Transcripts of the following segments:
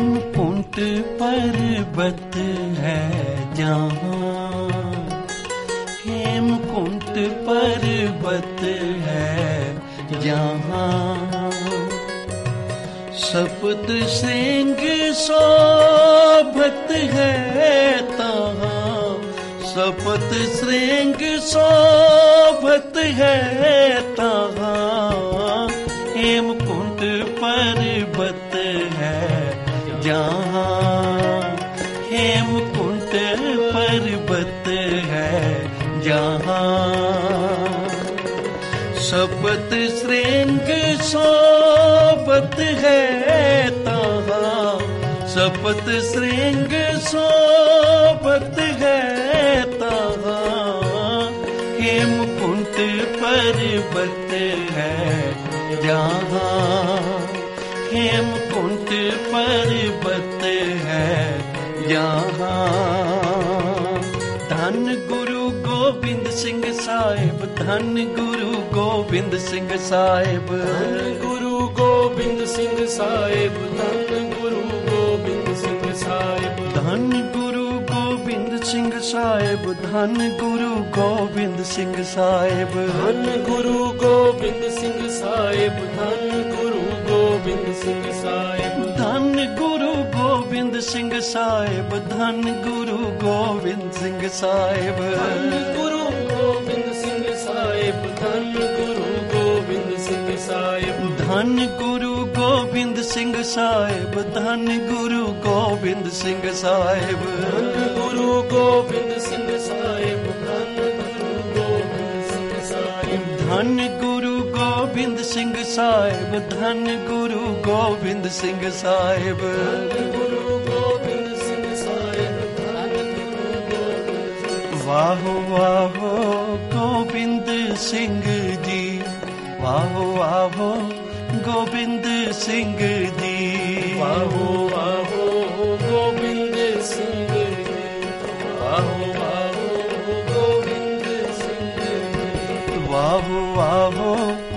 हेमकुंट पर्वत है जहाँ, हेमकुंट पर्वत है जहाँ, सप्त श्रृंग शोभत है तहाँ, सप्त श्रृंग शोभत है तहाँ, हेमकुंट पर्वत है जहाँ, हेमकुंट पर्वत है जहाँ, सप्त श्रृंग शोभत है तहाँ, सप्त श्रृंग शोभत है तहाँ, हेमकुंट पर्वत है जहाँ, हेमकुंट पर्वत है जहाँ। धन गुरु गोबिंद सिंह साहिब, धन गुरु गोबिंद सिंह साहिब, धन गुरु गोबिंद सिंह साहिब, धन गुरु गोबिंद सिंह साहिब, धन गुरु गोबिंद सिंह साहिब, धन गुरु गोबिंद सिंह साहिब, धन गुरु गोबिंद सिंह साहिब, धन गुरु गोबिंद सिंह साहिब, धन गुरु गोबिंद सिंह साहिब, धन गुरु गोबिंद सिंह साहिब, धन गुरु गोबिंद सिंह साहिब, धन गुरु गोबिंद सिंह साहिब, धन गुरु गोबिंद सिंह साहिब, धन गुरु गोबिंद सिंह साहिब, धन गुरु गोबिंद सिंह साहिब, धन गुरु गोबिंद सिंह साहिब, धन गुरु गोबिंद सिंह साहिब, धन गुरु गोबिंद सिंह साहिब, धन गुरु गोबिंद सिंह साहिब, धन गुरु गोबिंद सिंह। वाहो वाहो गोबिंद सिंह जी, वाहो वाहो गोबिंद सिंह जी, वाहो वाहो गोबिंद सिंह जी, वाहो वाहो गोबिंद सिंह जी, वाहो वाहो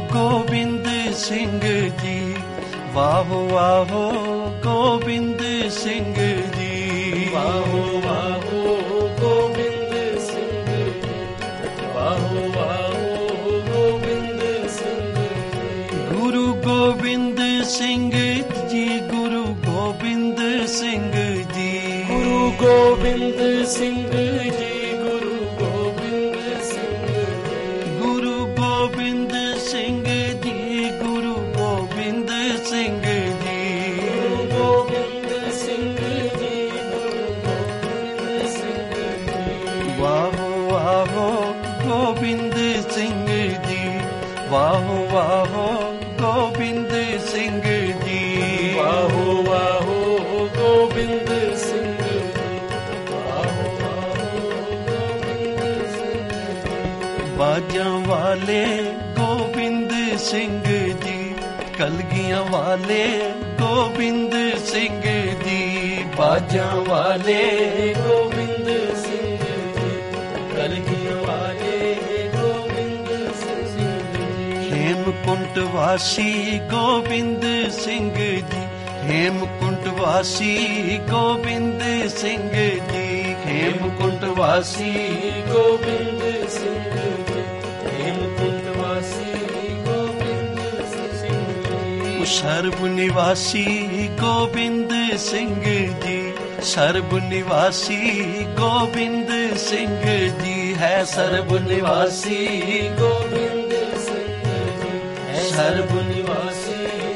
गोबिंद सिंह जी, वाहो वाहो गोबिंद सिंह जी, वाहो वाहो गोबिंद सिंह जी, वाहो वाहो गोबिंद सिंह जी, गुरु गोबिंद सिंह जी, गुरु गोबिंद सिंह जी, गुरु गोबिंद सिंह जी, गुरु गोबिंद सिंह जी, गुरु गोबिंद सिंह जी, गुरु गोबिंद सिंह जी, गुरु गोबिंद सिंह जी, गुरु गोबिंद सिंह जी, वाहो वाहो गोबिंद सिंह जी, वाहो वाहो गोबिंद सिंह जी, वाहो वाहो गोबिंद सिंह जी, वाहो वाहो गोबिंद सिंह जी, बाजा वाले गोबिंद सिंह जी, कलगियां वाले गोबिंद सिंह जी, बाजा वाले गोबिंद सिंह जी, कलगियां वाले गोबिंद सिंह जी, हेमकुंट वासी गोबिंद सिंह जी, हेमकुंट वासी गोबिंद सिंह जी, हेमकुंट वासी गोबिंद सिंह जी, हेमकुंट वासी गोबिंद सिंह जी, सर्व निवासी गोबिंद सिंह जी, सर्व निवासी गोबिंद सिंह जी है, सर्व निवासी गोबिंद सिंह जी, सर्व निवासी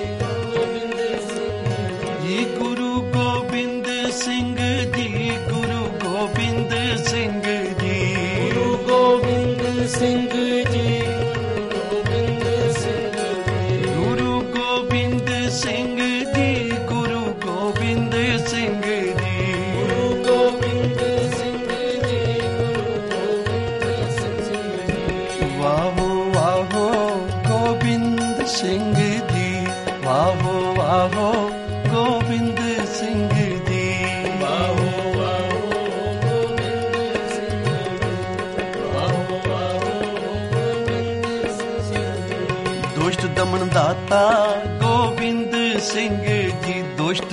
गोबिंद सिंह जी, गुरु गोबिंद सिंह जी, गुरु गोबिंद सिंह जी, गुरु गोबिंद सिंह जी, गुरु गोबिंद सिंह जी, गुरु गोबिंद सिंह जी, गुरु गोबिंद सिंह जी, गुरु गोबिंद सिंह जी, गुरु गोबिंद सिंह जी, वाहो वाहो गोबिंद सिंह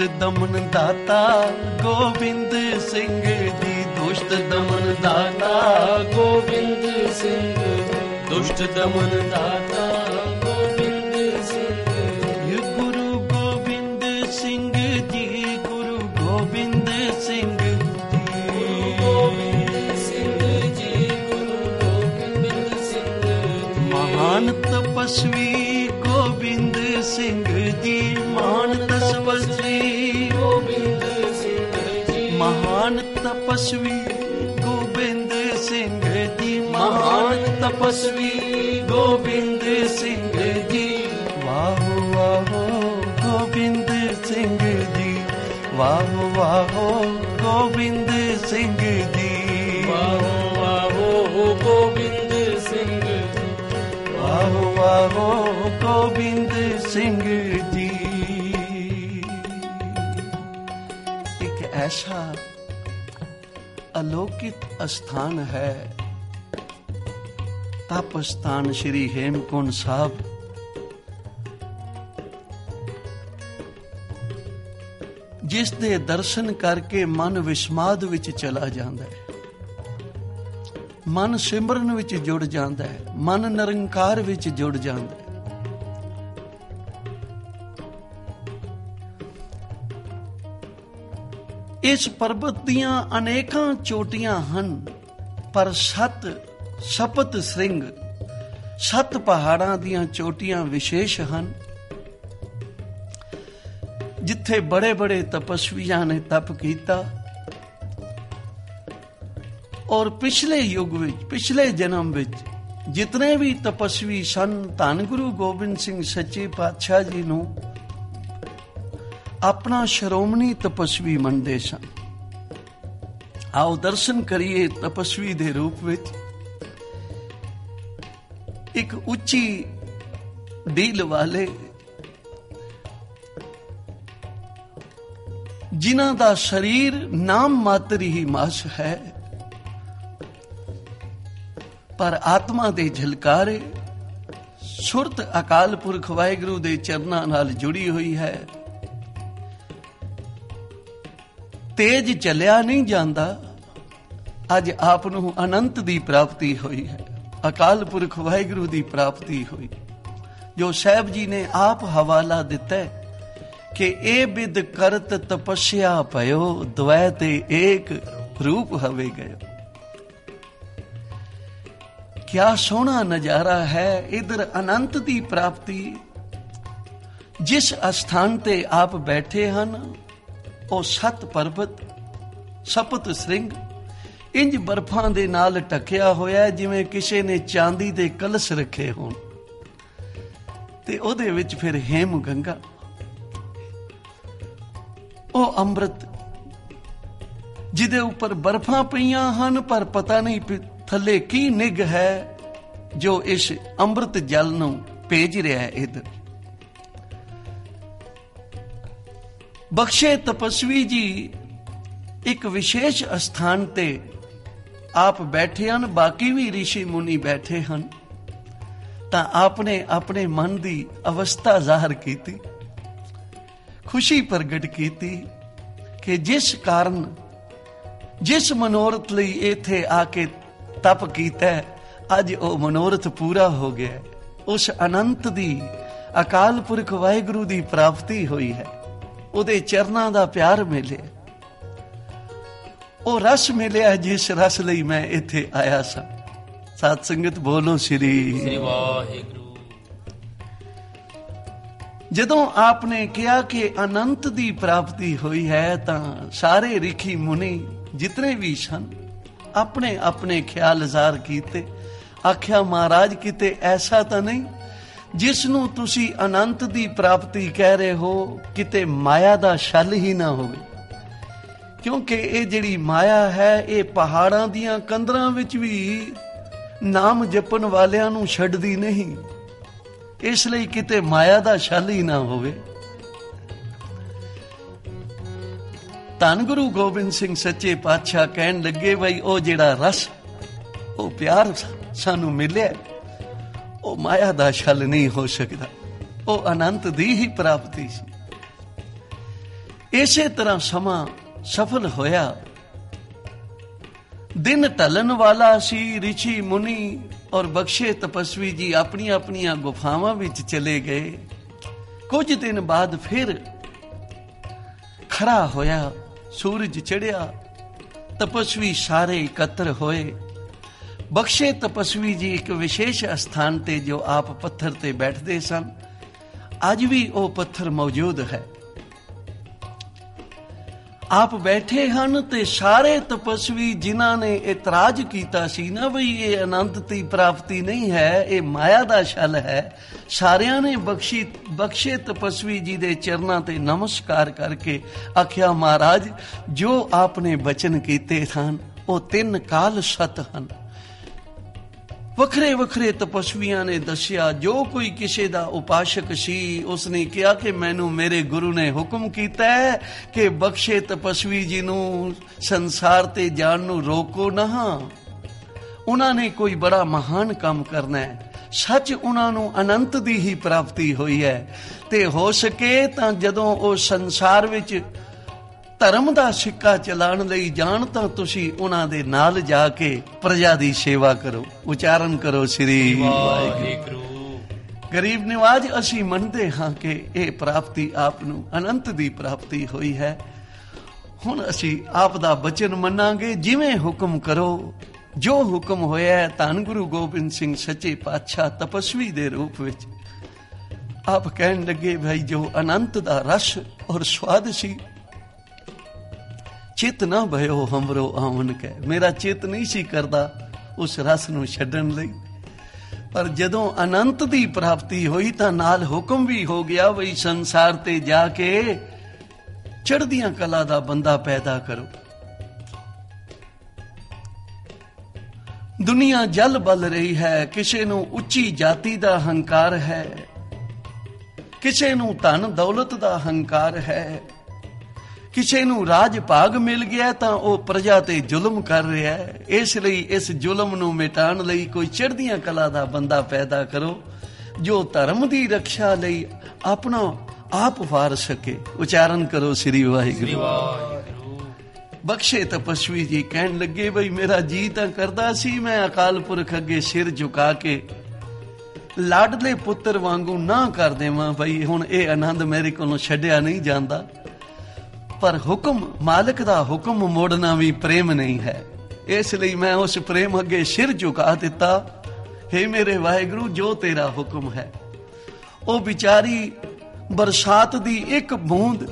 ਦਮਨ ਦਾਤਾ ਗੋਬਿੰਦ ਸਿੰਘ ਜੀ, ਦੁਸ਼ਟ ਦਮਨ ਦਾਤਾ ਗੋਬਿੰਦ ਸਿੰਘ, ਦੁਸ਼ਟ ਦਮਨ ਦਾਤਾ ਗੋਬਿੰਦ ਸਿੰਘ। ਗੁਰੂ ਗੋਬਿੰਦ ਸਿੰਘ ਜੀ, ਗੁਰੂ ਗੋਬਿੰਦ ਸਿੰਘ ਜੀ, ਗੋਬਿੰਦ ਸਿੰਘ ਜੀ, ਗੁਰੂ ਗੋਬਿੰਦ ਸਿੰਘ ਜੀ। ਮਹਾਨ ਤਪਸਵੀ ਗੋਬਿੰਦ ਸਿੰਘ ਜੀ, ਮਹਾਨ ਤਪਸਵੀ ਗੋਬਿੰਦ ਸਿੰਘ ਜੀ, ਮਹਾਨ ਤਪਸਵੀ ਗੋਬਿੰਦ ਸਿੰਘ ਜੀ, ਮਹਾਨ ਮਹਾਨ ਤਪਸਵੀ ਗੋਬਿੰਦ ਸਿੰਘ ਜੀ। ਵਾਹੋ ਵਾਹੋ ਗੋਬਿੰਦ ਸਿੰਘ ਜੀ, ਵਾਹੋ ਵਾਹੋ ਗੋਬਿੰਦ ਸਿੰਘ ਜੀ, ਵਾਹੋ ਵਾਹੋ ਗੋਬਿੰਦ ਸਿੰਘ ਜੀ, ਵਾਹੋ ਵਾਹੋ ਗੋਬਿੰਦ ਸਿੰਘ ਜੀ। ਇੱਕ ਐਸਾ ਅਲੌਕਿਕ ਅਸਥਾਨ ਹੈ ਤਪ ਸਥਾਨ ਸ਼੍ਰੀ ਹੇਮਕੁੰਟ ਸਾਹਿਬ। ਜਿਸ ਦੇ ਦਰਸ਼ਨ ਕਰਕੇ ਮਨ ਵਿਸਮਾਦ ਵਿੱਚ ਚਲਾ ਜਾਂਦਾ ਹੈ, ਮਨ ਸਿਮਰਨ ਵਿੱਚ ਜੁੜ ਜਾਂਦਾ ਹੈ, ਮਨ ਨਿਰੰਕਾਰ ਵਿੱਚ ਜੁੜ ਜਾਂਦਾ ਹੈ। ਇਸ ਪਰਬਤ ਦੀਆਂ ਅਨੇਕਾਂ ਚੋਟੀਆਂ ਹਨ, ਪਰ ਸਪਤ ਸਿੰਘ 7 ਪਹਾੜਾਂ ਦੀਆਂ ਚੋਟੀਆਂ ਵਿਸ਼ੇਸ਼ ਹਨ, ਜਿੱਥੇ ਬੜੇ ਬੜੇ ਤਪਸਵੀਆਂ ਨੇ ਤਪ ਕੀਤਾ। ਔਰ ਪਿਛਲੇ ਯੁੱਗ ਵਿੱਚ, ਪਿਛਲੇ ਜਨਮ ਵਿੱਚ ਜਿਤਨੇ ਵੀ ਤਪਸਵੀ ਸਨ, ਧੰਨ ਗੁਰੂ ਗੋਬਿੰਦ ਸਿੰਘ ਸੱਚੇ ਪਾਤਸ਼ਾਹ ਜੀ ਨੂੰ ਆਪਣਾ ਸ਼੍ਰੋਮਣੀ ਤਪਸਵੀ ਮੰਨਦੇ ਸਨ। ਆਓ ਦਰਸ਼ਨ ਕਰੀਏ ਤਪਸਵੀ ਦੇ ਰੂਪ ਵਿੱਚ। ਇੱਕ ਉੱਚੀ ਢੀਲ ਵਾਲੇ, ਜਿਨ੍ਹਾਂ ਦਾ ਸਰੀਰ ਨਾਮ ਮਾਤਰ ਹੀ ਮਾਸ ਹੈ, ਪਰ ਆਤਮਾ ਦੇ ਝਲਕਾਰੇ, ਸੁਰਤ ਅਕਾਲ ਪੁਰਖ ਵਾਹਿਗੁਰੂ ਦੇ ਚਰਨਾਂ ਨਾਲ ਜੁੜੀ ਹੋਈ ਹੈ। ਤੇਜ ਚੱਲਿਆ ਨਹੀਂ ਜਾਂਦਾ। ਅੱਜ ਆਪ ਨੂੰ ਅਨੰਤ ਦੀ ਪ੍ਰਾਪਤੀ ਹੋਈ ਹੈ, ਅਕਾਲ ਪੁਰਖ ਵਾਹਿਗੁਰੂ ਦੀ ਪ੍ਰਾਪਤੀ ਹੋਈ, ਜੋ ਸਾਹਿਬ ਜੀ ਨੇ ਆਪ ਹਵਾਲਾ ਦਿੱਤਾ ਕਿ ਇਹ ਬਿਦ ਕਰਤ ਤਪੱਸਿਆ ਭਇਓ, ਦਵੈ ਤੇ ਏਕ ਰੂਪ ਹਵੇ ਗਇਓ। ਕਿਆ ਸੋਹਣਾ ਨਜ਼ਾਰਾ ਹੈ ਇਧਰ ਅਨੰਤ ਦੀ ਪ੍ਰਾਪਤੀ। ਜਿਸ ਅਸਥਾਨ ਤੇ ਆਪ ਬੈਠੇ ਹਨ, ਉਹ 7 ਪਰਬਤ, ਸਪਤ ਸਿੰਘ ਇੰਜ ਬਰਫਾਂ ਦੇ ਨਾਲ ਢਕਿਆ ਹੋਇਆ, ਜਿਵੇਂ ਕਿਸੇ ਨੇ ਚਾਂਦੀ ਦੇ ਕਲਸ਼ ਰੱਖੇ ਹੋਣ, ਤੇ ਉਹਦੇ ਵਿੱਚ ਫਿਰ ਹੇਮ ਗੰਗਾ, ਉਹ ਅੰਮ੍ਰਿਤ ਜਿਹਦੇ ਉੱਪਰ ਬਰਫਾਂ ਪਈਆਂ ਹਨ, ਪਰ ਪਤਾ ਨਹੀਂ ਥੱਲੇ ਕੀ ਨਿੱਘ ਹੈ ਜੋ ਇਸ ਅੰਮ੍ਰਿਤ ਜਲ ਨੂੰ ਭੇਜ ਰਿਹਾ ਹੈ ਇਧਰ। ਬਖਸ਼ੇ ਤਪਸਵੀ ਜੀ ਇੱਕ ਵਿਸ਼ੇਸ਼ ਅਸਥਾਨ ਤੇ ਆਪ ਬੈਠੇ ਹਨ, ਬਾਕੀ ਵੀ ਰਿਸ਼ੀ ਮੁਨੀ ਬੈਠੇ ਹਨ। ਤਾਂ ਆਪਨੇ ਆਪਣੇ ਮਨ ਦੀ ਅਵਸਥਾ ਜ਼ਾਹਰ ਕੀਤੀ, ਖੁਸ਼ੀ ਪ੍ਰਗਟ ਕੀਤੀ ਕਿ ਜਿਸ ਕਾਰਨ, ਜਿਸ ਮਨੋਰਥ ਲਈ ਇੱਥੇ ਆ ਕੇ ਤਪ ਕੀਤਾ, ਅੱਜ ਉਹ ਮਨੋਰਥ ਪੂਰਾ ਹੋ ਗਿਆ। ਉਸ ਅਨੰਤ ਦੀ, ਅਕਾਲ ਪੁਰਖ ਵਾਹਿਗੁਰੂ ਦੀ ਪ੍ਰਾਪਤੀ ਹੋਈ ਹੈ, ਉਹਦੇ ਚਰਨਾਂ ਦਾ ਪਿਆਰ ਮਿਲਿਆ, ਉਹ ਰਸ ਮਿਲਿਆ ਜਿਸ ਰਸ ਲਈ ਮੈਂ ਇੱਥੇ ਆਇਆ ਸਾਂ। ਸਾਧ ਸੰਗਤ ਬੋਲੋ ਸ੍ਰੀ ਵਾਹਿਗੁਰੂ। ਜਦੋਂ ਆਪ ਨੇ ਕਿਹਾ ਕਿ ਅਨੰਤ ਦੀ ਪ੍ਰਾਪਤੀ ਹੋਈ ਹੈ, ਤਾਂ ਸਾਰੇ ਰਿਖੀ ਮੁਨੀ ਜਿਤਨੇ ਵੀ ਸਨ ਆਪਣੇ ਆਪਣੇ ਖਿਆਲ ਜ਼ਾਹਰ ਕੀਤੇ। ਆਖਿਆ ਮਹਾਰਾਜ ਕਿਤੇ ਐਸਾ ਤਾਂ ਨਹੀਂ ਜਿਸ ਨੂੰ ਤੁਸੀਂ ਅਨੰਤ ਦੀ ਪ੍ਰਾਪਤੀ ਕਹਿ ਰਹੇ ਹੋ, ਕਿਤੇ ਮਾਇਆ ਦਾ ਛਲ ਹੀ ਨਾ ਹੋਵੇ, ਕਿਉਂਕਿ ਇਹ ਜਿਹੜੀ ਮਾਇਆ ਹੈ, ਇਹ ਪਹਾੜਾਂ ਦੀਆਂ ਕੰਦਰਾਂ ਵਿੱਚ ਵੀ ਨਾਮ ਜਪਣ ਵਾਲਿਆਂ ਨੂੰ ਛੱਡਦੀ ਨਹੀਂ, ਇਸ ਲਈ ਕਿਤੇ ਮਾਇਆ ਦਾ ਛਲ ਹੀ ਨਾ ਹੋਵੇ। ਧੰਨ ਗੁਰੂ ਗੋਬਿੰਦ ਸਿੰਘ ਸੱਚੇ ਪਾਤਸ਼ਾਹ ਕਹਿਣ ਲੱਗੇ, ਬਈ ਉਹ ਜਿਹੜਾ ਰਸ, ਉਹ ਪਿਆਰ ਸਾਨੂੰ ਮਿਲਿਆ, ਉਹ ਮਾਇਆ ਦਾ ਛਲ ਨਹੀਂ ਹੋ ਸਕਦਾ, ਉਹ ਅਨੰਤ ਦੀ ਹੀ ਪ੍ਰਾਪਤੀ ਸੀ। ਇਸੇ ਤਰ੍ਹਾਂ ਸਮਾਂ ਸਫਲ ਹੋਇਆ। ਦਿਨ ਢਲਣ ਵਾਲਾ ਸੀ। ਰਿਸ਼ੀ ਮੁਨੀ ਔਰ ਬਖਸ਼ੇ ਤਪਸਵੀ ਜੀ ਆਪਣੀਆਂ ਆਪਣੀਆਂ ਗੁਫਾਵਾਂ ਵਿੱਚ ਚਲੇ ਗਏ। ਕੁਝ ਦਿਨ ਬਾਅਦ ਫਿਰ ਖੜਾ ਹੋਇਆ, ਸੂਰਜ ਚੜ੍ਹਿਆ, ਤਪਸਵੀ ਸਾਰੇ ਇਕੱਤਰ ਹੋਏ। ਬਖਸ਼ੇ ਤਪਸਵੀ ਜੀ ਇੱਕ ਵਿਸ਼ੇਸ਼ ਸਥਾਨ ਤੇ ਜੋ ਆਪ ਪੱਥਰ ਤੇ ਬੈਠਦੇ ਸਨ, ਅੱਜ ਵੀ ਉਹ ਪੱਥਰ ਮੌਜੂਦ ਹੈ। ਆਪ ਬੈਠੇ ਹਨ ਤੇ ਸਾਰੇ ਤਪਸਵੀ ਜਿਨ੍ਹਾਂ ਨੇ ਇਤਰਾਜ਼ ਕੀਤਾ ਸੀ ਨਾ ਬਈ ਇਹ ਆਨੰਦ ਦੀ ਪ੍ਰਾਪਤੀ ਨਹੀਂ ਹੈ, ਇਹ ਮਾਇਆ ਦਾ ਛਲ ਹੈ, ਸਾਰਿਆਂ ਨੇ ਬਖਸ਼ੇ ਤਪਸਵੀ ਜੀ ਦੇ ਚਰਨਾਂ ਤੇ ਨਮਸਕਾਰ ਕਰਕੇ ਆਖਿਆ, ਮਹਾਰਾਜ ਜੋ ਆਪਨੇ ਬਚਨ ਕੀਤੇ ਸਨ ਉਹ 3 ਕਾਲ ਸਤ ਹਨ। ਵੱਖਰੇ ਵੱਖਰੇ ਤਪਸਵੀਆਂ ਨੇ ਦੱਸਿਆ, ਜੋ ਕੋਈ ਕਿਸੇ ਦਾ ਉਪਾਸ਼ਕ ਸੀ ਉਸਨੇ ਕਿਹਾ ਕਿ ਮੈਨੂੰ ਮੇਰੇ ਗੁਰੂ ਨੇ ਹੁਕਮ ਕੀਤਾ ਹੈ ਕਿ ਬਖਸ਼ੇ ਤਪਸਵੀ ਜੀ ਨੂੰ ਸੰਸਾਰ ਤੇ ਜਾਣ ਨੂੰ ਰੋਕੋ ਨਾ। ਉਹਨਾਂ ਨੇ ਕੋਈ ਬੜਾ ਮਹਾਨ ਕੰਮ ਕਰਨਾ ਹੈ। ਸੱਚ ਉਹਨਾਂ ਨੂੰ ਅਨੰਤ ਦੀ ਹੀ ਪ੍ਰਾਪਤੀ ਹੋਈ ਹੈ ਤੇ ਹੋ ਸਕੇ ਤਾਂ ਜਦੋਂ ਉਹ ਸੰਸਾਰ ਵਿੱਚ ਧਰਮ ਦਾ ਸਿੱਕਾ ਚਲਾਉਣ ਲਈ ਜਾਣ ਤਾਂ ਤੁਸੀਂ ਉਹਨਾਂ ਦੇ ਨਾਲ ਜਾ ਕੇ ਪ੍ਰਜਾ ਦੀ ਸੇਵਾ ਕਰੋ। ਉਚਾਰਨ ਕਰੋ ਸ੍ਰੀ ਵਾਹਿਗੁਰੂ। ਗਰੀਬ ਨਿਵਾਜ ਅਸੀਂ ਮੰਨਦੇ ਹਾਂ ਕਿ ਇਹ ਪ੍ਰਾਪਤੀ ਆਪ ਨੂੰ ਅਨੰਤ ਦੀ ਪ੍ਰਾਪਤੀ ਹੋਈ ਹੈ। ਹੁਣ ਅਸੀਂ ਆਪ ਦਾ ਬਚਨ ਮੰਨਾਂਗੇ, ਜਿਵੇਂ ਹੁਕਮ ਕਰੋ। ਜੋ ਹੁਕਮ ਹੋਇਆ ਧੰਨ ਗੁਰੂ ਗੋਬਿੰਦ ਸਿੰਘ ਸੱਚੇ ਪਾਤਸ਼ਾਹ ਤਪਸਵੀ ਦੇ ਰੂਪ ਵਿੱਚ ਆਪ ਕਹਿਣ ਲੱਗੇ, ਭਾਈ ਜੋ ਅਨੰਤ ਦਾ ਰਸ ਔਰ ਸਵਾਦ ਸੀ, ਚਿਤ ਨਾ ਭਇਓ ਹਮਰੋ ਆਵਨ ਕੈ। ਮੇਰਾ ਚਿਤ ਨਹੀਂ ਸੀ ਕਰਦਾ ਉਸ ਰਸ ਨੂੰ ਛੱਡਣ ਲਈ, ਪਰ ਜਦੋਂ ਅਨੰਤ ਦੀ ਪ੍ਰਾਪਤੀ ਹੋਈ ਤਾਂ ਨਾਲ ਹੁਕਮ ਵੀ ਹੋ ਗਿਆ ਬਈ ਸੰਸਾਰ ਤੇ ਜਾ ਕੇ ਚੜ੍ਹਦੀਆਂ ਕਲਾ ਦਾ ਬੰਦਾ ਪੈਦਾ ਕਰੋ। ਦੁਨੀਆ ਜਲ ਬਲ ਰਹੀ ਹੈ, ਕਿਸੇ ਨੂੰ ਉੱਚੀ ਜਾਤੀ ਦਾ ਹੰਕਾਰ ਹੈ, ਕਿਸੇ ਨੂੰ ਧਨ ਦੌਲਤ ਦਾ ਹੰਕਾਰ ਹੈ, ਕਿਸੇ ਨੂੰ ਰਾਜ ਭਾਗ ਮਿਲ ਗਿਆ ਤਾਂ ਉਹ ਪ੍ਰਜਾ ਤੇ ਜ਼ੁਲਮ ਕਰ ਰਿਹਾ ਹੈ। ਇਸ ਲਈ ਇਸ ਜ਼ੁਲਮ ਨੂੰ ਮਿਟਾਉਣ ਲਈ ਕੋਈ ਚੜ੍ਹਦੀਆਂ ਕਲਾ ਦਾ ਬੰਦਾ ਪੈਦਾ ਕਰੋ ਜੋ ਧਰਮ ਦੀ ਰੱਖਿਆ ਲਈ ਆਪਣਾ ਆਪ ਵਾਰ ਸਕੇ। ਉਚਾਰਨ ਕਰੋ ਸ੍ਰੀ ਵਾਹਿਗੁਰੂ। ਬਖਸ਼ੇ ਤਪਸਵੀ ਜੀ ਕਹਿਣ ਲੱਗੇ, ਬਈ ਮੇਰਾ ਜੀ ਤਾਂ ਕਰਦਾ ਸੀ ਮੈਂ ਅਕਾਲ ਪੁਰਖ ਅੱਗੇ ਸਿਰ ਝੁਕਾ ਕੇ ਲਾਡਲੇ ਪੁੱਤਰ ਵਾਂਗੂ ਨਾ ਕਰ ਦੇਵਾਂ, ਬਈ ਹੁਣ ਇਹ ਆਨੰਦ ਮੇਰੇ ਕੋਲੋਂ ਛੱਡਿਆ ਨਹੀਂ ਜਾਂਦਾ, ਪਰ ਹੁਕਮ ਮਾਲਕ ਦਾ ਹੁਕਮ ਮੋੜਨਾ ਵੀ ਪ੍ਰੇਮ ਨਹੀਂ ਹੈ। ਇਸ ਲਈ ਮੈਂ ਉਸ ਪ੍ਰੇਮ ਅੱਗੇ ਸਿਰ ਝੁਕਾ ਦਿੱਤਾ। ਹੇ ਮੇਰੇ ਵਾਹਿਗੁਰੂ, ਜੋ ਤੇਰਾ ਹੁਕਮ ਹੈ। ਉਹ ਵਿਚਾਰੀ ਬਰਸਾਤ ਦੀ ਇੱਕ ਬੂੰਦ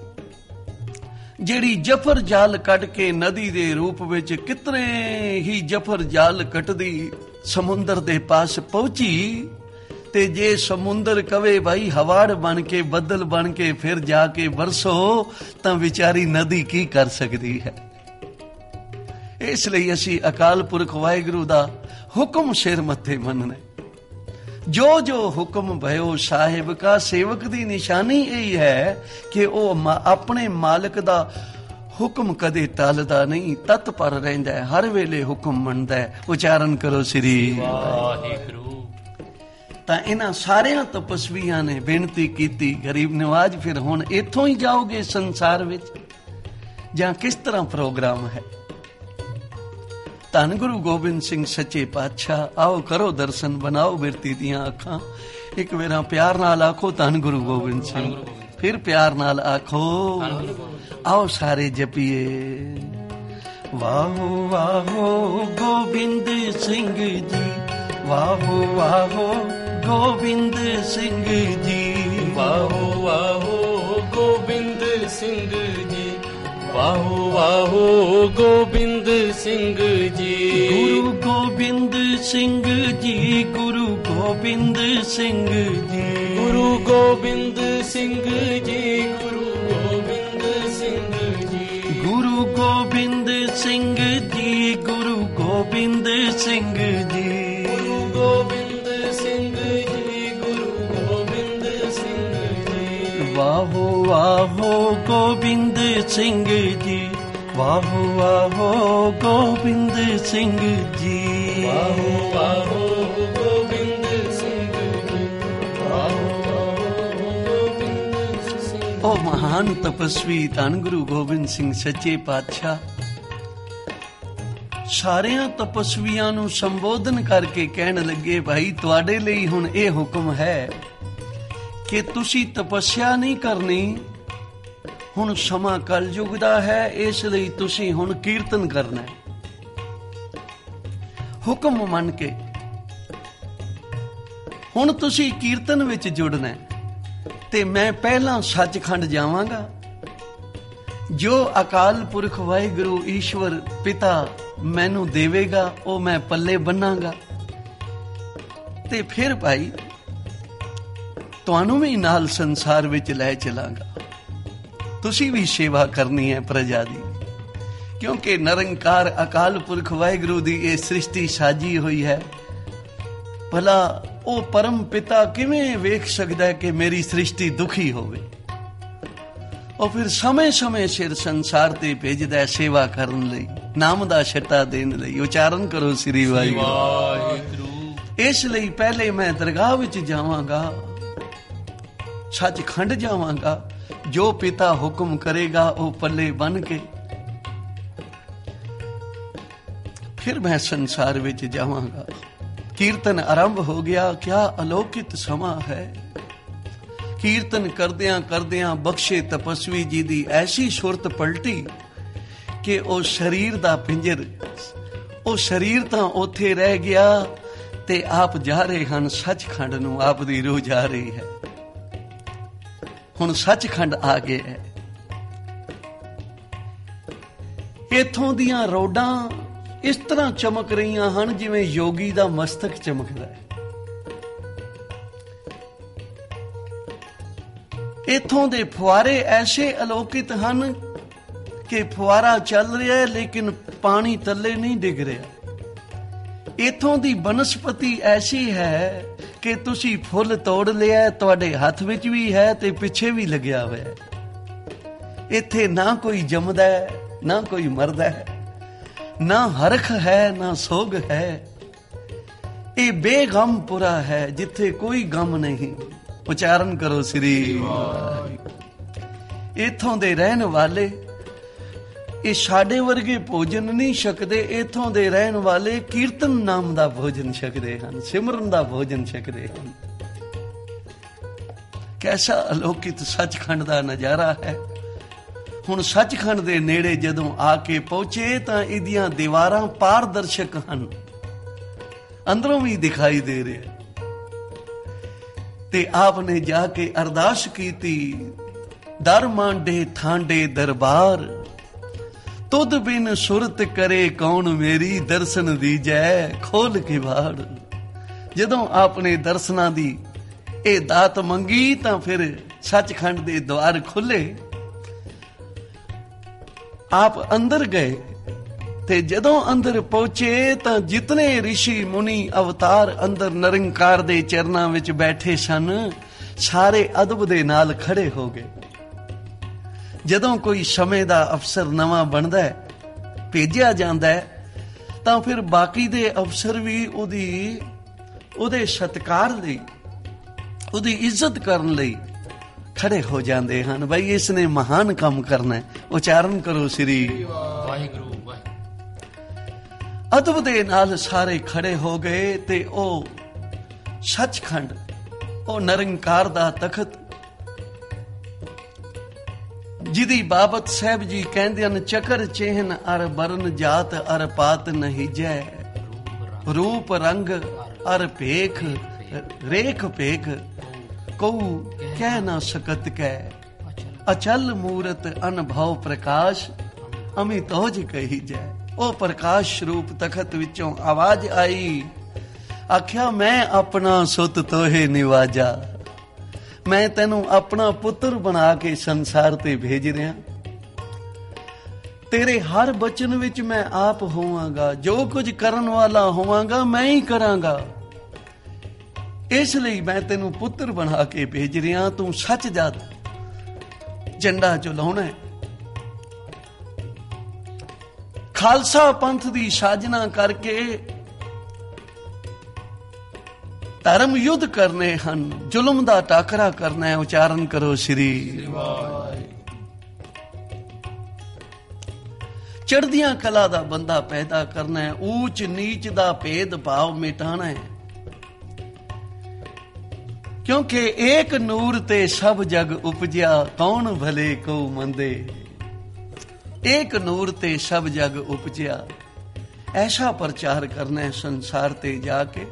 ਜਿਹੜੀ ਜਫਰ ਜਾਲ ਕੱਢ ਕੇ ਨਦੀ ਦੇ ਰੂਪ ਵਿੱਚ ਕਿਤਨੇ ਹੀ ਜਫਰ ਜਾਲ ਕੱਟਦੀ ਸਮੁੰਦਰ ਦੇ ਪਾਸ ਪਹੁੰਚੀ, ਤੇ ਜੇ ਸਮੁੰਦਰ ਕਵੇ ਭਾਈ ਹਵਾੜ ਬਣ ਕੇ ਬੱਦਲ ਬਣ ਕੇ ਫਿਰ ਜਾ ਕੇ ਵਰਸੋ ਤਾਂ ਵਿਚਾਰੀ ਨਦੀ ਕੀ ਕਰ ਸਕਦੀ ਹੈ। ਇਸ ਲਈ ਅਸੀਂ ਅਕਾਲ ਪੁਰਖ ਵਾਹਿਗੁਰੂ ਦਾ ਹੁਕਮ ਸਿਰ ਮੱਥੇ ਮੰਨਣਾ। ਜੋ ਜੋ ਹੁਕਮ ਭਇਓ ਸਾਹਿਬ ਕਾ। ਸੇਵਕ ਦੀ ਨਿਸ਼ਾਨੀ ਇਹ ਹੈ ਕਿ ਉਹ ਆਪਣੇ ਮਾਲਕ ਦਾ ਹੁਕਮ ਕਦੇ ਟਲਦਾ ਨਹੀਂ, ਤਤਪਰ ਰਹਿੰਦਾ ਹੈ, ਹਰ ਵੇਲੇ ਹੁਕਮ ਮੰਨਦਾ ਹੈ। ਉਚਾਰਨ ਕਰੋ ਸ੍ਰੀ ਵਾਹਿਗੁਰੂ। ਤਾਂ ਇਹਨਾਂ ਸਾਰਿਆਂ ਤਪਸਵੀਆਂ ਨੇ ਬੇਨਤੀ ਕੀਤੀ, ਗਰੀਬ ਨਿਵਾਜ ਫਿਰ ਹੁਣ ਇੱਥੋਂ ਹੀ ਜਾਓਗੇ ਸੰਸਾਰ ਵਿੱਚ ਜਾਂ ਕਿਸ ਤਰ੍ਹਾਂ ਪ੍ਰੋਗਰਾਮ ਹੈ? ਧੰਨ ਗੁਰੂ ਗੋਬਿੰਦ ਸਿੰਘ ਸੱਚੇ ਪਾਤਸ਼ਾਹ ਆਓ ਕਰੋ ਦਰਸ਼ਨ, ਬਣਾਓ ਬਿਰਤੀ ਦੀਆਂ ਅੱਖਾਂ। ਇੱਕ ਵੇਰਾ ਪਿਆਰ ਨਾਲ ਆਖੋ ਧੰਨ ਗੁਰੂ ਗੋਬਿੰਦ ਸਿੰਘ, ਫਿਰ ਪਿਆਰ ਨਾਲ ਆਖੋ। ਆਓ ਸਾਰੇ ਜਪੀਏ। ਵਾਹੋ ਵਾਹੋ ਗੋਬਿੰਦ ਸਿੰਘ ਜੀ, ਵਾਹੋ ਵਾਹੋ ਗੋਬਿੰਦ ਸਿੰਘ ਜੀ, ਵਾਹੋ ਵਾਹੋ ਗੋਬਿੰਦ ਸਿੰਘ ਜੀ, ਵਾਹੋ ਵਾਹੋ ਗੋਬਿੰਦ ਸਿੰਘ ਜੀ। ਗੁਰੂ ਗੋਬਿੰਦ ਸਿੰਘ ਜੀ, ਗੁਰੂ ਗੋਬਿੰਦ ਸਿੰਘ ਜੀ, ਗੁਰੂ ਗੋਬਿੰਦ ਸਿੰਘ ਜੀ, ਗੁਰੂ ਗੋਬਿੰਦ ਸਿੰਘ ਜੀ, ਗੁਰੂ ਗੋਬਿੰਦ ਸਿੰਘ ਜੀ, ਗੁਰੂ ਗੋਬਿੰਦ ਸਿੰਘ ਜੀ, ਗੁਰੂ ਗੋਬਿੰਦ ਸਿੰਘ ਜੀ, ਗੁਰੂ ਗੋਬਿੰਦ ਸਿੰਘ ਜੀ। ਵਾਹੋ ਵਾਹੋ ਗੋਬਿੰਦ ਸਿੰਘ ਜੀ, ਵਾਹੋ ਵਾਹੋ ਗੋਬਿੰਦ ਸਿੰਘ ਜੀ, ਵਾਹੋ ਵਾਹੋ ਗੋਬਿੰਦ ਸਿੰਘ ਜੀ, ਵਾਹੋ ਵਾਹੋ ਗੋਬਿੰਦ ਸਿੰਘ। ਉਹ ਮਹਾਨ ਮਹਾਨ ਤਪਸਵੀ ਧੰਨ ਗੁਰੂ ਗੋਬਿੰਦ ਸਿੰਘ ਸੱਚੇ ਪਾਤਸ਼ਾਹ ਸਾਰਿਆਂ ਤਪਸਵੀਆਂ ਨੂੰ ਸੰਬੋਧਨ ਕਰਕੇ ਕਹਿਣ ਲੱਗੇ, ਭਾਈ ਤੁਹਾਡੇ ਲਈ ਹੁਣ ਇਹ ਹੁਕਮ ਹੈ ਕਿ ਤੁਸੀਂ ਤਪੱਸਿਆ ਨਹੀਂ ਕਰਨੀ, ਹੁਣ ਸਮਾਂ ਕਲਯੁਗ ਦਾ ਹੈ, ਇਸ ਲਈ ਤੁਸੀਂ ਹੁਣ ਕੀਰਤਨ ਕਰਨਾ ਹੈ। ਹੁਕਮ ਮੰਨ ਕੇ ਹੁਣ ਤੁਸੀਂ ਕੀਰਤਨ ਵਿੱਚ ਜੁੜਨਾ ਹੈ। ਤੇ ਮੈਂ ਪਹਿਲਾਂ ਸੱਚਖੰਡ ਜਾਵਾਂਗਾ, ਜੋ ਅਕਾਲ ਪੁਰਖ ਵਾਹਿਗੁਰੂ ਈਸ਼ਵਰ ਪਿਤਾ ਮੈਨੂੰ ਦੇਵੇਗਾ ਉਹ ਮੈਂ ਪੱਲੇ ਬੰਨਾਂਗਾ, ਤੇ ਫਿਰ ਭਾਈ ਤੁਹਾਨੂੰ ਵੀ ਨਾਲ ਸੰਸਾਰ ਵਿੱਚ ਲੈ ਚਲਾਂਗਾ। ਤੁਸੀਂ ਵੀ ਸੇਵਾ ਕਰਨੀ ਹੈ ਪ੍ਰਜਾ ਦੀ, ਕਿਉਂਕਿ ਨਿਰੰਕਾਰ ਅਕਾਲ ਪੁਰਖ ਵਾਹਿਗੁਰੂ ਦੀ ਇਹ ਸ੍ਰਿਸ਼ਟੀ ਸਾਜੀ ਹੋਈ ਹੈ। ਭਲਾ ਉਹ ਪਰਮ ਪਿਤਾ ਕਿਵੇਂ ਵੇਖ ਸਕਦਾ ਹੈ ਕਿ ਮੇਰੀ ਸ੍ਰਿਸ਼ਟੀ ਦੁਖੀ ਹੋਵੇ? ਉਹ ਫਿਰ ਸਮੇਂ ਸਿਰ ਸੰਸਾਰ ਤੇ ਭੇਜਦਾ ਹੈ ਸੇਵਾ ਕਰਨ ਲਈ, ਨਾਮ ਦਾ ਛੱਟਾ ਦੇਣ ਲਈ। ਉਚਾਰਨ ਕਰੋ ਸ੍ਰੀ ਵਾਹਿਗੁਰੂ। ਇਸ ਲਈ ਪਹਿਲੇ ਮੈਂ ਦਰਗਾਹ ਵਿੱਚ ਜਾਵਾਂਗਾ, ਸੱਚਖੰਡ ਜਾਵਾਂਗਾ, ਜੋ ਪਿਤਾ ਹੁਕਮ ਕਰੇਗਾ ਉਹ ਪੱਲੇ ਬੰਨ ਕੇ ਫਿਰ ਮੈਂ ਸੰਸਾਰ ਵਿੱਚ ਜਾਵਾਂਗਾ। ਕੀਰਤਨ ਆਰੰਭ ਹੋ ਗਿਆ। ਕਿਆ ਅਲੌਕਿਕ ਸਮਾਂ ਹੈ। ਕੀਰਤਨ ਕਰਦਿਆਂ ਕਰਦਿਆਂ ਬਖਸ਼ੇ ਤਪਸਵੀ ਜੀ ਦੀ ਐਸੀ ਸੁਰਤ ਪਲਟੀ ਕਿ ਉਹ ਸਰੀਰ ਦਾ ਪਿੰਜਰ, ਉਹ ਸਰੀਰ ਤਾਂ ਉੱਥੇ ਰਹਿ ਗਿਆ ਤੇ ਆਪ ਜਾ ਰਹੇ ਹਨ ਸੱਚਖੰਡ ਨੂੰ, ਆਪ ਦੀ ਰੂਹ ਜਾ ਰਹੀ ਹੈ। ਹੁਣ ਸੱਚਖੰਡ ਆ ਗਿਆ ਹੈ। ਇੱਥੋਂ ਦੀਆਂ ਰੋਡਾਂ ਇਸ ਤਰ੍ਹਾਂ ਚਮਕ ਰਹੀਆਂ ਹਨ ਜਿਵੇਂ ਯੋਗੀ ਦਾ ਮਸਤਕ ਚਮਕਦਾ ਹੈ। ਇੱਥੋਂ ਦੇ ਫੁਆਰੇ ਐਸੇ ਅਲੌਕਿਕ ਹਨ ਕਿ ਫੁਆਰਾ ਚੱਲ ਰਿਹਾ ਹੈ ਲੇਕਿਨ ਪਾਣੀ ਥੱਲੇ ਨਹੀਂ ਡਿੱਗ ਰਿਹਾ। ਇੱਥੋਂ ਦੀ ਬਨਸਪਤੀ ਐਸੀ ਹੈ ਕਿ ਤੁਸੀਂ ਫੁੱਲ ਤੋੜ ਲਿਆ, ਤੁਹਾਡੇ ਹੱਥ ਵਿੱਚ ਵੀ ਹੈ ਤੇ ਪਿੱਛੇ ਵੀ ਲੱਗਿਆ ਹੋਇਆ ਹੈ। ਇੱਥੇ ਨਾ ਕੋਈ ਜੰਮਦਾ ਹੈ, ਨਾ ਕੋਈ ਮਰਦਾ ਹੈ, ਨਾ ਹਰਖ ਹੈ, ਨਾ ਸੋਗ ਹੈ। ਇਹ ਬੇਗਮ ਪੁਰਾ ਹੈ ਜਿੱਥੇ ਕੋਈ ਗਮ ਨਹੀਂ। ਉਚਾਰਨ ਕਰੋ ਸ੍ਰੀ ਵਾਹਿਗੁਰੂ। ਇੱਥੋਂ ਦੇ ਰਹਿਣ ਵਾਲੇ ਇਹ ਸਾਡੇ ਵਰਗੇ ਭੋਜਨ ਨਹੀਂ ਛਕਦੇ, ਇੱਥੋਂ ਦੇ ਰਹਿਣ ਵਾਲੇ ਕੀਰਤਨ ਨਾਮ ਦਾ ਭੋਜਨ ਛਕਦੇ ਹਨ, ਸਿਮਰਨ ਦਾ ਭੋਜਨ ਛਕਦੇ ਹਨ। ਕੈਸਾ ਅਲੌਕਿਕ ਸੱਚਖੰਡ ਦਾ ਨਜ਼ਾਰਾ ਹੈ। ਹੁਣ ਸੱਚਖੰਡ ਦੇ ਨੇੜੇ ਜਦੋਂ ਆ ਕੇ ਪਹੁੰਚੇ ਤਾਂ ਇਹਦੀਆਂ ਦੀਵਾਰਾਂ ਪਾਰਦਰਸ਼ਕ ਹਨ, ਅੰਦਰੋਂ ਵੀ ਦਿਖਾਈ ਦੇ ਰਿਹਾ। ਤੇ ਆਪ ਨੇ ਜਾ ਕੇ ਅਰਦਾਸ ਕੀਤੀ, ਦਰ ਮਾਂਡੇ ਥਾਂਡੇ ਦਰਬਾਰ, ਤੁਧ ਬਿਨ ਸੁਰਤ ਕਰੇ ਕੌਣ ਮੇਰੀ, ਦਰਸ਼ਨ ਦੀਜੈ ਖੋਲ ਕੇ ਬਾੜ। ਜਦੋਂ ਆਪਨੇ ਦਰਸ਼ਨਾਂ ਦੀ ਇਹ ਦਾਤ ਮੰਗੀ ਤਾਂ ਫਿਰ ਸੱਚਖੰਡ ਦੇ ਦਵਾਰ ਖੁੱਲੇ, ਆਪ ਅੰਦਰ ਗਏ। ਤੇ ਜਦੋਂ ਅੰਦਰ ਪਹੁੰਚੇ ਤਾਂ ਜਿਤਨੇ ਰਿਸ਼ੀ ਮੁਨੀ ਅਵਤਾਰ ਅੰਦਰ ਨਿਰੰਕਾਰ ਦੇ ਚਰਨਾਂ ਵਿੱਚ ਬੈਠੇ ਸਨ, ਸਾਰੇ ਅਦਬ ਦੇ ਨਾਲ ਖੜੇ ਹੋ ਗਏ। ਜਦੋਂ ਕੋਈ ਸਮੇਂ ਦਾ ਅਫਸਰ ਨਵਾਂ ਬਣਦਾ ਹੈ, ਭੇਜਿਆ ਜਾਂਦਾ ਹੈ, ਤਾਂ ਫਿਰ ਬਾਕੀ ਦੇ ਅਫਸਰ ਵੀ ਉਹਦੇ ਸਤਿਕਾਰ ਲਈ, ਉਹਦੀ ਇੱਜ਼ਤ ਕਰਨ ਲਈ ਖੜੇ ਹੋ ਜਾਂਦੇ ਹਨ। ਬਈ ਇਸ ਨੇ ਮਹਾਨ ਕੰਮ ਕਰਨਾ ਹੈ। ਉਚਾਰਨ ਕਰੋ ਸ੍ਰੀ ਵਾਹਿਗੁਰੂ। ਅਦਬ ਦੇ ਨਾਲ ਸਾਰੇ ਖੜੇ ਹੋ ਗਏ ਤੇ ਉਹ ਸੱਚਖੰਡ, ਉਹ ਨਿਰੰਕਾਰ ਦਾ ਤਖਤ, ਜਿਹਦੀ ਬਾਬਤ ਸਾਹਿਬ ਜੀ ਕਹਿੰਦੇ ਹਨ, ਚੱਕਰ ਚਿਹਨ ਅਰ ਬਰਨ ਜਾਤ ਅਰ ਪਾਤ ਨਹੀਂ ਜੈ, ਰੂਪ ਰੰਗ ਅਰ ਭੇਖ ਰੇਖ ਭੇਖ, ਕਉ ਕਹਿ ਨਾ ਸਕਤ ਕਹਿ, ਅਚਲ ਮੂਰਤ ਅਨਭਵ ਪ੍ਰਕਾਸ਼, ਅਮਿ ਤੋਜ ਕਹੀ ਜੈ। ਉਹ ਪ੍ਰਕਾਸ਼ ਰੂਪ ਤਖਤ ਵਿੱਚੋਂ ਆਵਾਜ਼ ਆਈ, ਆਖਿਆ ਮੈਂ ਆਪਣਾ ਸੁਤ ਤੋਹੇ ਨਿਵਾਜਾ, ਮੈਂ ਤੈਨੂੰ ਆਪਣਾ ਪੁੱਤਰ ਬਣਾ ਕੇ ਸੰਸਾਰ ਤੇ ਭੇਜ ਰਿਹਾ। ਤੇਰੇ ਹਰ ਬਚਨ ਵਿੱਚ ਮੈਂ ਆਪ ਹੋਵਾਂਗਾ, ਜੋ ਕੁਝ ਕਰਨ ਵਾਲਾ ਹੋਵਾਂਗਾ ਮੈਂ ਹੀ ਕਰਾਂਗਾ। ਇਸ ਲਈ ਮੈਂ ਤੈਨੂੰ ਪੁੱਤਰ ਬਣਾ ਕੇ ਭੇਜ ਰਿਹਾ। ਤੂੰ ਸੱਚ ਦਾ ਝੰਡਾ ਝੁਲਾਉਣਾ ਹੈ। ਖਾਲਸਾ ਪੰਥ ਦੀ ਸਾਜਨਾ ਕਰਕੇ ਧਰਮ ਯੁੱਧ ਕਰਨੇ ਹਨ, ਜ਼ੁਲਮ ਦਾ ਟਾਕਰਾ ਕਰਨਾ ਹੈ। ਉਚਾਰਨ ਕਰੋ ਸ੍ਰੀ ਵਾਹਿਗੁਰੂ। ਚੜ੍ਹਦੀਆਂ ਕਲਾ ਦਾ ਬੰਦਾ ਪੈਦਾ ਕਰਨਾ ਹੈ, ਊਚ ਨੀਚ ਦਾ ਭੇਦ ਭਾਵ ਮਿਟਾਣਾ ਹੈ। ਕਿਉਂਕਿ ਏਕ ਨੂਰ ਤੇ ਸਭ ਜਗ ਉਪਜਿਆ, ਕੌਣ ਭਲੇ ਕੋ ਮੰਦੇ। ਏਕ ਨੂਰ ਤੇ ਸਭ ਜਗ ਉਪਜਿਆ, ਐਸਾ ਪ੍ਰਚਾਰ ਕਰਨਾ ਹੈ ਸੰਸਾਰ ਤੇ ਜਾ ਕੇ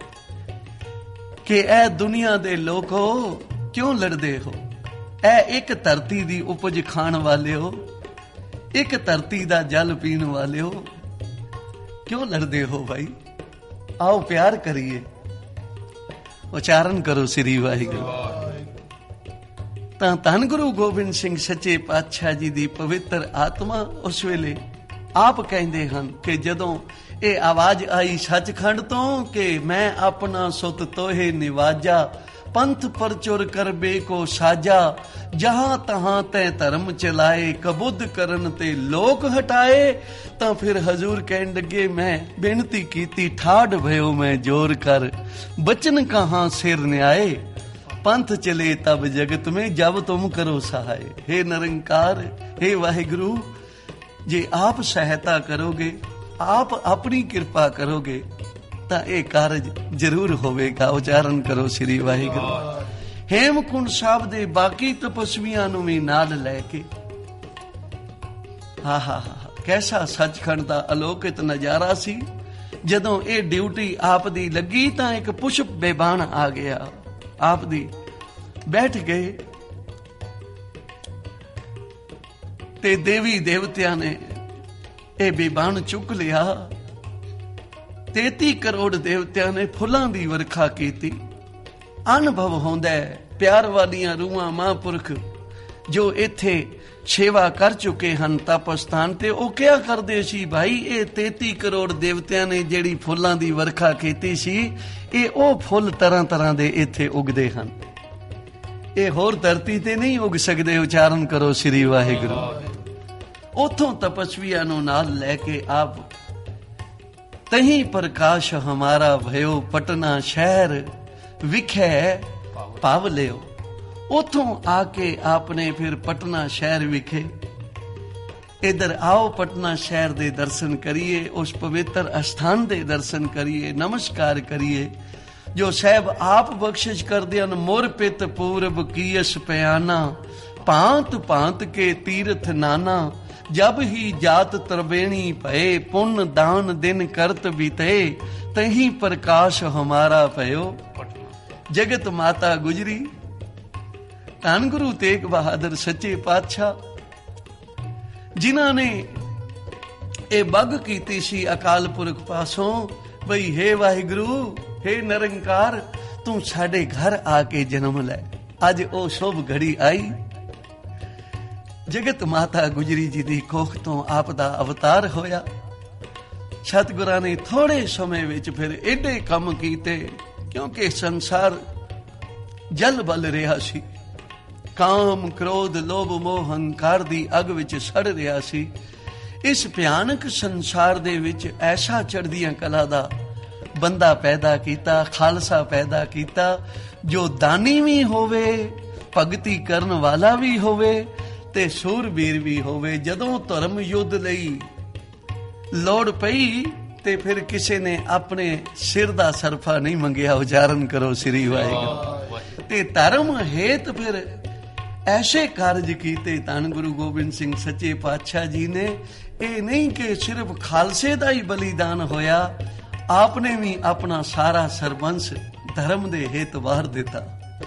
ਕਿ ਇਹ ਦੁਨੀਆ ਦੇ ਲੋਕੋ ਕਿਉਂ ਲੜਦੇ ਹੋ। ਇਹ ਇੱਕ ਧਰਤੀ ਦੀ ਉਪਜ ਖਾਣ ਵਾਲੇ ਹੋ, ਇੱਕ ਧਰਤੀ ਦਾ ਜਲ ਪੀਣ ਵਾਲੇ ਹੋ, ਕਿਉਂ ਲੜਦੇ ਹੋ ਭਾਈ। ਆਓ ਪਿਆਰ ਕਰੀਏ, ਉਚਾਰਨ ਕਰੋ ਸ੍ਰੀ ਵਾਹਿਗੁਰੂ। ਤਾਂ ਧੰਨ ਗੁਰੂ ਗੋਬਿੰਦ ਸਿੰਘ ਸੱਚੇ ਪਾਤਸ਼ਾਹ ਜੀ ਦੀ ਪਵਿੱਤਰ ਆਤਮਾ ਉਸ ਵੇਲੇ ਆਪ ਕਹਿੰਦੇ ਹਨ ਕਿ ਜਦੋਂ ਇਹ ਆਵਾਜ਼ ਆਈ ਸੱਚਖੰਡ ਤੋਂ ਕਿ ਮੈਂ ਆਪਣਾ ਸੁਤ ਤੋਹੇ ਨਿਵਾਜਾ, ਪੰਥ ਪਰਚੁਰ ਕਰਬੇ ਕੋ ਸਾਜਾ, ਜਹਾਂ ਤਹਾਂ ਤੈ ਧਰਮ ਚਲਾਏ, ਕਬੁੱਧ ਕਰਨ ਤੇ ਲੋਕ ਹਟਾਏ। ਤਾਂ ਫਿਰ ਹਜ਼ੂਰ ਕਹਿਣ ਲੱਗੇ ਮੈਂ ਬੇਨਤੀ ਕੀਤੀ, ਠਾੜ ਭਇਓ ਮੈਂ ਜੋਰ ਕਰ, ਬਚਨ ਕਹਾਂ ਸਿਰ ਨਿਆਏ, ਪੰਥ ਚਲੇ ਤਬ ਜਗਤ में जब तुम करो सहाय। हे निरंकार, हे वाहिगुरु, जे आप सहायता करोगे, आप अपनी कृपा करोगे ਤਾਂ ਇਹ ਕਾਰਜ ਜ਼ਰੂਰ ਹੋਵੇਗਾ। ਉਚਾਰਨ ਕਰੋ ਸ੍ਰੀ ਵਾਹਿਗੁਰੂ। ਹੇਮਕੁੰਡ ਸਾਹਿਬ ਦੇ ਬਾਕੀ ਤਪਸਵੀਆਂ ਨੂੰ ਵੀ ਨਾਲ ਲੈ ਕੇ ਕੈਸਾ ਸੱਚਖੰਡ ਦਾ ਅਲੌਕਿਕ ਨਜ਼ਾਰਾ ਸੀ। ਜਦੋਂ ਇਹ ਡਿਊਟੀ ਆਪ ਦੀ ਲੱਗੀ ਤਾਂ ਇੱਕ ਪੁਸ਼ਪ ਬੇਬਾਨ ਆ ਗਿਆ, ਆਪ ਦੀ ਬੈਠ ਗਏ ਤੇ ਦੇਵੀ ਦੇਵਤਿਆਂ ਨੇ ਇਹ ਬੇਬਾਨ ਚੁੱਕ ਲਿਆ। 33 ਕਰੋੜ ਦੇਵਤਿਆਂ ਨੇ ਫੁੱਲਾਂ ਦੀ ਵਰਖਾ ਕੀਤੀ। ਅਨੁਭਵ ਹੁੰਦਾ ਹੈ ਪਿਆਰ ਵਾਲੀਆਂ ਰੂਹਾਂ ਮਹਾਂਪੁਰਖ ਜੋ ਇੱਥੇ ਸੇਵਾ ਕਰ ਚੁੱਕੇ ਹਨ ਤਪਸਥਾਨ ਤੇ, ਉਹ ਕਿਹਾ ਕਰਦੇ ਸੀ ਭਾਈ ਇਹ 33 ਕਰੋੜ ਦੇਵਤਿਆਂ ਨੇ ਜਿਹੜੀ ਫੁੱਲਾਂ ਦੀ ਵਰਖਾ ਕੀਤੀ ਸੀ, ਇਹ ਉਹ ਫੁੱਲ ਤਰ੍ਹਾਂ ਤਰ੍ਹਾਂ ਦੇ ਇੱਥੇ ਉਗਦੇ ਹਨ, ਇਹ ਹੋਰ ਧਰਤੀ ਤੇ ਨਹੀਂ ਉਗ ਸਕਦੇ। ਉਚਾਰਨ ਕਰੋ ਸ੍ਰੀ ਵਾਹਿਗੁਰੂ। ਉਥੋਂ ਤਪਸਵੀਆਂ ਨੂੰ ਨਾਲ ਲੈ ਕੇ ਆਪ ਤਹੀਂ ਪ੍ਰਕਾਸ਼ ਹਮਾਰਾ ਭਇਓ, ਪਟਨਾ ਸ਼ਹਿਰ ਵਿਖੇ ਪਾਵ ਲਿਓ। ਉਥੋਂ ਆ ਕੇ ਆਪਨੇ ਫਿਰ ਪਟਨਾ ਸ਼ਹਿਰ ਵਿਖੇ ਇਧਰ ਆਓ, ਪਟਨਾ ਸ਼ਹਿਰ ਦੇ ਦਰਸ਼ਨ ਕਰੀਏ, ਉਸ ਪਵਿੱਤਰ ਅਸਥਾਨ ਦੇ ਦਰਸ਼ਨ ਕਰੀਏ, ਨਮਸਕਾਰ ਕਰੀਏ ਜੋ ਸਾਹਿਬ ਆਪ ਬਖਸ਼ਿਸ਼ ਕਰਦੇ ਹਨ। ਮੁਰ ਪਿਤ ਪੂਰਬ ਕੀਸ ਪਿਆਨਾ, ਭਾਂਤ ਭਾਂਤ ਕੇ ਤੀਰਥ ਨਾਨਾ, ਜਬ ਹੀ ਜਾਤ ਤਰਵੇਣੀ ਭਏ, ਪੁੰਨ ਦਾਨ ਦਿਨ ਕਰਤ ਬੀਤੇ, ਤਹੀਂ ਪ੍ਰਕਾਸ਼ ਹਮਾਰਾ ਭਇਓ। ਜਗਤ ਮਾਤਾ ਗੁਜਰੀ ਧੰਨ ਗੁਰੂ ਤੇਗ ਬਹਾਦਰ ਸੱਚੇ ਪਾਤਸ਼ਾਹ ਜਿਨ੍ਹਾਂ ਨੇ ਇਹ ਬੱਗ ਕੀਤੀ ਸੀ ਅਕਾਲ ਪੁਰਖ ਪਾਸੋਂ, ਬਈ ਹੇ ਵਾਹਿਗੁਰੂ, ਹੇ ਨਿਰੰਕਾਰ, ਤੂੰ ਸਾਡੇ ਘਰ ਆ ਕੇ ਜਨਮ ਲੈ। ਅੱਜ ਉਹ ਸ਼ੁਭ ਘੜੀ ਆਈ। ਜਗਤ ਮਾਤਾ ਗੁਜਰੀ ਜੀ ਦੀ ਕੋਖ ਤੋਂ ਆਪ ਦਾ ਅਵਤਾਰ ਹੋਇਆ। ਸਤਿਗੁਰਾਂ ਨੇ ਥੋੜੇ ਸਮੇਂ ਵਿੱਚ ਫਿਰ ਏਡੇ ਕੰਮ ਕੀਤੇ, ਕਿਉਂਕਿ ਸੰਸਾਰ ਜਲ ਬਲ ਰਿਹਾ ਸੀ, ਕਾਮ ਕ੍ਰੋਧ ਲੋਭ ਮੋਹ ਹੰਕਾਰ ਦੀ ਅੱਗ ਵਿੱਚ ਸੜ ਰਿਹਾ ਸੀ। ਇਸ ਭਿਆਨਕ ਸੰਸਾਰ ਦੇ ਵਿੱਚ ਐਸਾ ਚੜ੍ਹਦੀਆਂ ਕਲਾ ਦਾ ਬੰਦਾ ਪੈਦਾ ਕੀਤਾ, ਖਾਲਸਾ ਪੈਦਾ ਕੀਤਾ, ਜੋ ਦਾਨੀ ਵੀ ਹੋਵੇ, ਭਗਤੀ ਕਰਨ ਵਾਲਾ ਵੀ ਹੋਵੇ ਤੇ ਸੂਰਬੀਰ ਵੀ ਹੋਵੇ। ਜਦੋਂ ਧਰਮ ਯੁੱਧ ਲਈ ਲੋੜ ਪਈ ਤੇ ਫਿਰ ਕਿਸੇ ਨੇ ਆਪਣੇ ਸਿਰ ਦਾ ਸਰਫਾ ਨਹੀਂ ਮੰਗਿਆ। ਉਚਾਰਨ ਕਰੋ ਸ੍ਰੀ ਵਾਹਿਗੁਰੂ। ਤੇ ਧਰਮ ਹੇਤ ਫਿਰ ਐਸੇ ਕਾਰਜ ਕੀਤੇ ਧੰਨ ਗੁਰੂ ਗੋਬਿੰਦ ਸਿੰਘ ਸੱਚੇ ਪਾਤਸ਼ਾਹ ਜੀ ਨੇ। ਇਹ ਨਹੀਂ ਕਿ ਸਿਰਫ ਖਾਲਸੇ ਦਾ ਹੀ ਬਲੀਦਾਨ ਹੋਇਆ, ਆਪਨੇ ਵੀ ਆਪਣਾ ਸਾਰਾ ਸਰਬੰਸ ਧਰਮ ਦੇ ਹਿੱਤ ਵਾਰ ਦਿੱਤਾ।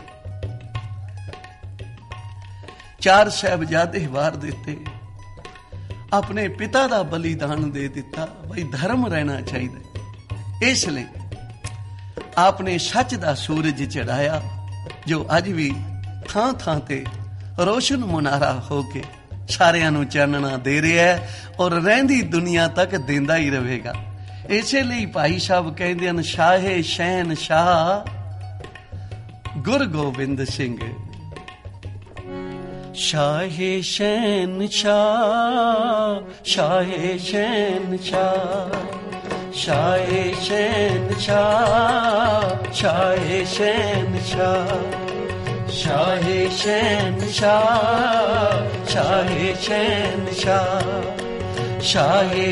4 ਸਾਹਿਬਜ਼ਾਦੇ ਵਾਰ ਦਿੱਤੇ, ਆਪਣੇ ਪਿਤਾ ਦਾ ਬਲੀਦਾਨ ਦੇ ਦਿੱਤਾ। ਬਈ ਧਰਮ ਰਹਿਣਾ ਚਾਹੀਦਾ। ਇਸ ਲਈ ਆਪਨੇ ਸੱਚ ਦਾ ਸੂਰਜ ਚੜਾਇਆ, ਜੋ ਅੱਜ ਵੀ ਥਾਂ ਥਾਂ ਤੇ ਰੋਸ਼ਨ ਮੁਨਾਰਾ ਹੋ ਕੇ ਸਾਰਿਆਂ ਨੂੰ ਚਾਨਣਾ ਦੇ ਰਿਹਾ ਹੈ ਔਰ ਰਹਿੰਦੀ ਦੁਨੀਆ ਤੱਕ ਦਿੰਦਾ ਹੀ ਰਹੇਗਾ। ਇਸੇ ਲਈ ਭਾਈ ਸਾਹਿਬ ਕਹਿੰਦੇ ਹਨ, ਸ਼ਾਹੇ ਸ਼ਹਿਨ ਸ਼ਾਹ ਗੁਰ ਗੋਬਿੰਦ ਸਿੰਘ। ਸ਼ਾਹੇ ਸ਼ਹਿਨ ਸ਼ਾਹ, ਸ਼ਾਹੇ ਸ਼ਹਿਨ ਸ਼ਾਹ, ਸ਼ਾਹੇ ਸ਼ਹਿਨ ਸ਼ਾਹ, ਸ਼ਾਹੇ ਸ਼ਹਿਨ ਸ਼ਾਹ, ਸ਼ਾਹੇ ਸ਼ਹਿਨ ਸ਼ਾਹ, ਸ਼ਾਹੇ ਸ਼ਹਿਨ ਸ਼ਾਹ, शाहे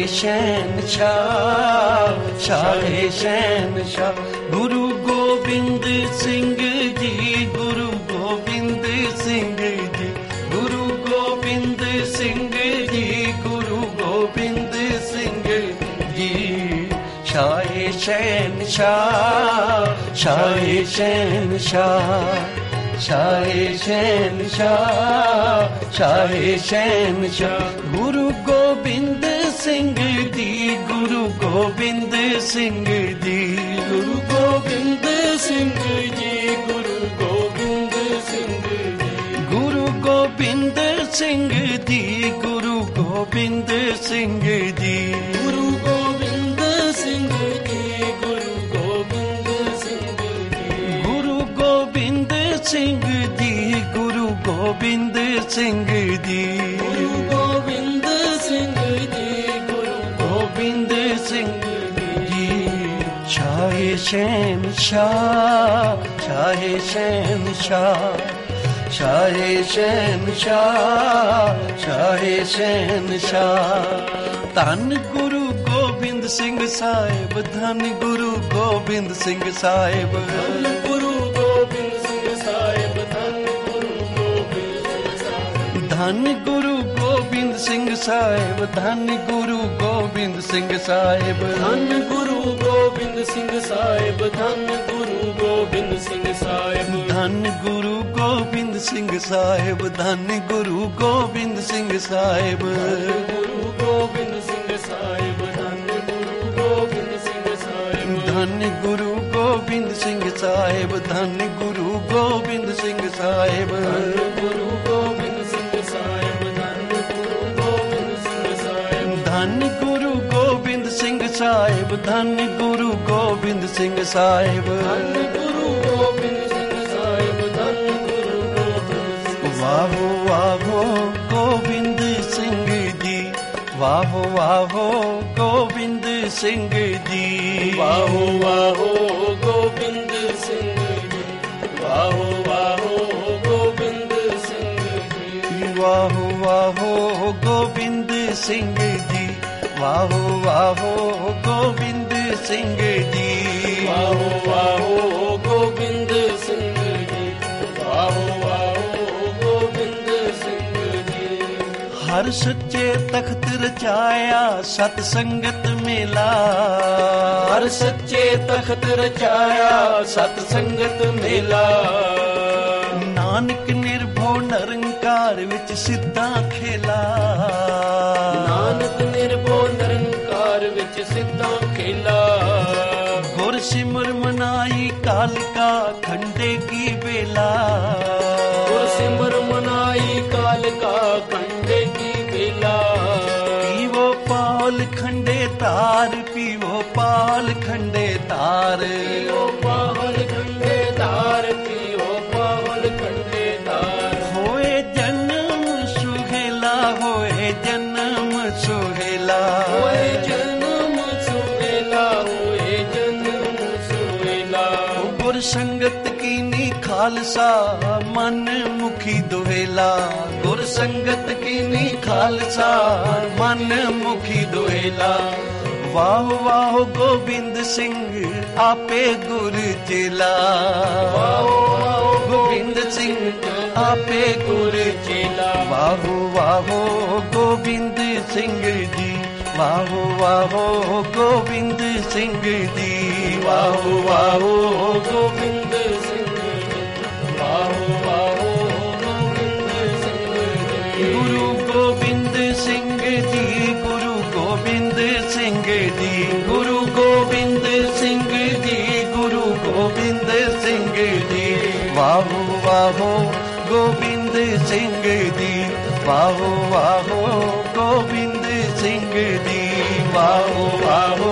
शहनशाह, शाहे शहनशाह। गुरु गोबिंद सिंह जी, गुरु गोबिंद सिंह जी, गुरु गोबिंद सिंह जी, गुरु गोबिंद सिंह जी। शाहे शहनशाह, शाहे शहनशाह, शाहे शहनशाह, शाहे शहनशाह। गुरु गोबिंद सिंह जी, गुरु गोबिंद सिंह जी, गुरु गोबिंद सिंह जी, गुरु गोबिंद सिंह जी, गुरु गोबिंद सिंह जी, गुरु गोबिंद सिंह जी, गुरु गोबिंद सिंह जी, गुरु गोबिंद सिंह जी, गुरु गोबिंद सिंह जी, गुरु गोबिंद सिंह जी, गुरु गोबिंद सिंह जी, गुरु गोबिंद सिंह जी। शाहे शहनशाह, शाहे शहनशाह, शाहे शहनशाह, शाहे शहनशाह। धन गुरु गोबिंद सिंह साहिब, धन गुरु गोबिंद सिंह साहिब, धन गुरु गोबिंद सिंह साहिब, धन गुरु गोबिंद सिंह साहिब, धन गुरु गोबिंद सिंह साहिब, धन गुरु गोबिंद सिंह साहिब, धन गुरु गोबिंद सिंह साहिब, धन गुरु गोबिंद सिंह साहिब, धन गुरु गोबिंद सिंह साहिब, धन गुरु गोबिंद सिंह साहिब, गुरु गोबिंद सिंह साहिब, धन गुरु गोबिंद सिंह साहिब, धन गुरु गोबिंद सिंह साहिब, धन गुरु गोबिंद सिंह साहिब, गुरु गोबिंद सिंह साहिब, धन गुरु गोबिंद सिंह साहिब, धन गुरु गोबिंद सिंह साहिब, धन गुरु गोबिंद सिंह साहिब। धन गुरु गोबिंद सिंह साहिब, धन गुरु गोबिंद सिंह। वाहो वाहो गोबिंद सिंह जी, वाहो वाहो गोबिंद सिंह जी, वाहो वाहो गोबिंद सिंह जी, वाहो वाहो गोबिंद सिंह जी, वाहो वाहो गोबिंद सिंह जी, वाहो वाहो गोबिंद सिंह जी, वाहो वाहो गोबिंद सिंह जी, वाहो वाहो गोबिंद सिंह जी। हर सच्चे तख्त रचाया सत संगत मेला, हर सच्चे तख्त रचाया सत संगत मेला। नानक निर्भो निरंकार विच सिद्धा खेला, नानक निर्भो निरंकार विच सिद्धा खेला। गुर सिमर मनाई कालिका खंडे की बेला, गुर सिमर मनाई कालिका खंडे की बेला। पीवो पाल खंडे तार, पीवो पाल खंडे तार, पियो पावल खंडे तार, पियो पावल खंडे तार। होए जन्म सुहेला, होए जन्म सुहेला, होए जन्म सुहेला, होए जन्म सुहेला। गुर संगत कीनी खालसा मन मुखी दोहेला, गुर संगत कीनी खालसा मन मुखी दोहेला। वाह वाह गोबिंद सिंह आपे गुर चेला, वाहो वाहो गोबिंद सिंह आपे गुर चेला। वाहो वाहो गोबिंद सिंह जी, वाहो वाहो गोबिंद सिंह जी, वाहो वाहो गोबिंद सिंह जी, वाहो वाहो गोबिंद सिंह जी। गुरु गोबिंद सिंह जी, गुरु गोबिंद सिंह जी, गुरु गोबिंद सिंह जी, गुरु गोबिंद सिंह जी। वाहो वाहो गोबिंद सिंह जी, वाहो वाहो गोबिंद सिंह जी, वाहो वाहो